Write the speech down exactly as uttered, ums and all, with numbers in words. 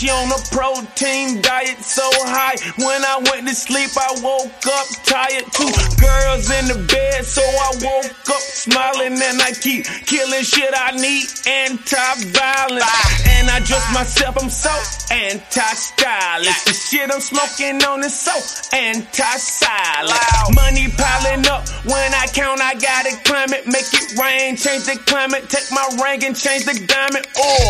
She on a protein diet so high. When I went to sleep, I woke up tired. Two girls in the bed, so I woke up smiling. And I keep killing shit. I need anti-violence. And I dress myself, I'm so anti-stylish. The shit I'm smoking on is so anti-silent. Money piling up, when I count, I gotta climb it. Make it rain, change the climate. Take my ring and change the diamond. Oh,